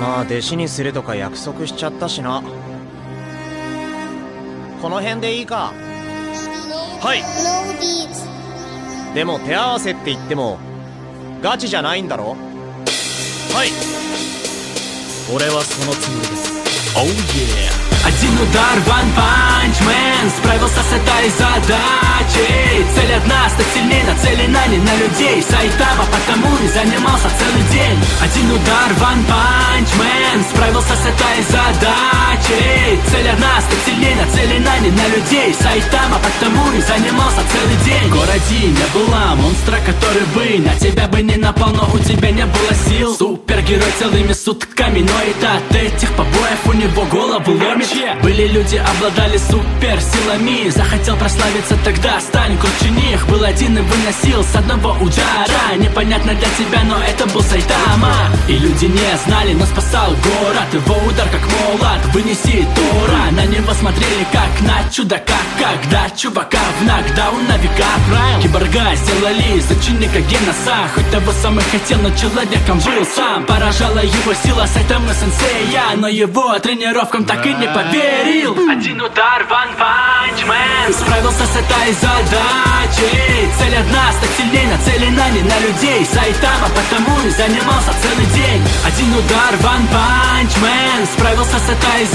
まあ弟子にするとか約束しちゃったしな。この辺でいいか。 はい。 でも手合わせって言ってもガチじゃないんだろ。 はい。俺はそのつもりです。 Oh yeah. Один удар, one punch man справился с этой задачей. Цель одна, стать сильнее, нацелена не на людей. Сайтама потому и занимался целый день. Один удар, one punch man справился с этой задачей. Цель одна, стать сильнее, нацелена не на людей. Сайтама потому и занимался целый день. В городе не было монстра, который бы на тебя бы не напал, но у тебя не было сил. Супергерой целыми сутками, но и от этих побоев у него голову ломит. Были люди, обладали суперсилами. Захотел прославиться, тогда стань круче них. Был один и выносил с одного удара. Непонятно для тебя, но это был Сайтама. И люди не знали, но спасал город. Его удар как молот, вынеси Тора. На него смотрели как на чудака, когда чувака в нокдаун на века правил. Киборга сделали из ученика Геноса. Хоть того сам и хотел, но человеком был сам. Поражала его сила Сайтамы сенсея, но его тренировкам так и не поверил. Один удар, one punch man справился с этой задачей. Цель одна, стать сильнее, нацелена не на людей. Сайтама потому и занимался целый день. Один удар, one punch man справился с этой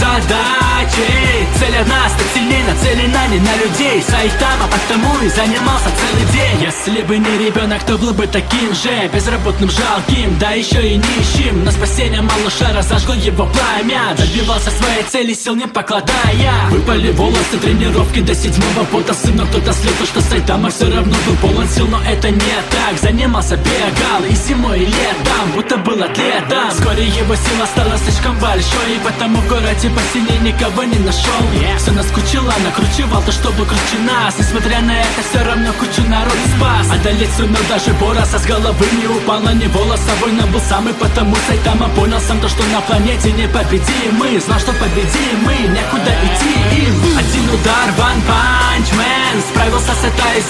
задачей. Цель одна, стать сильнее, нацелена не на людей. Сайтама потому и занимался целый день. Если бы не ребенок, то был бы таким же безработным, жалким, да еще и нищим. Но спасение малыша разожгло его пламя. Добивался своей цели, сил не покладая. Выпали волосы, тренировки до 7-го пота. Сына кто-то слепил, что Сайтама все равно был полон сил. Но это не так, занимался, бегал и зимой, и летом, будто был атлетом. Вскоре его сила стала слишком большой, и потому в городе посильнее никого не нашел. Все наскучило, накручивал то, чтобы круче нас. Несмотря на это, все равно кучу народ спас. Одолеть сумел даже Бороса, с головы не упал на него. Лосовой, но был самый, потому Сайтама понял сам то, что на планете непобедимый. Знал, что победимый, некуда идти им. Один удар, one punch man справился с этой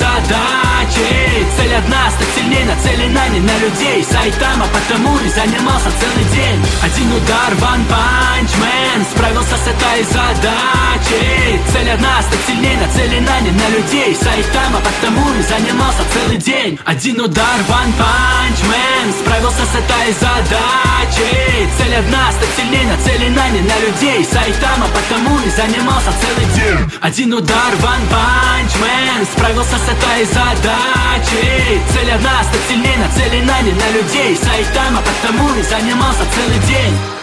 задачей. Цель одна, стать сильнее, нацелена не на людей. Сайтама потому и занимался целый день. Один удар, one punch man справился с этой задачей. Цель одна, стать сильнее, нацелена не на людей. Сайтама потому и занимался целый день. Один удар, one punch man справился с этой задачей. Цель одна, стать сильнее, нацелена не на людей. Сайтама потому и занимался целый день. Один удар, one punch man справился с этой задачей. Цель одна, стать сильнее, нацелена не на людей. Сайтама потому и занимался целый день.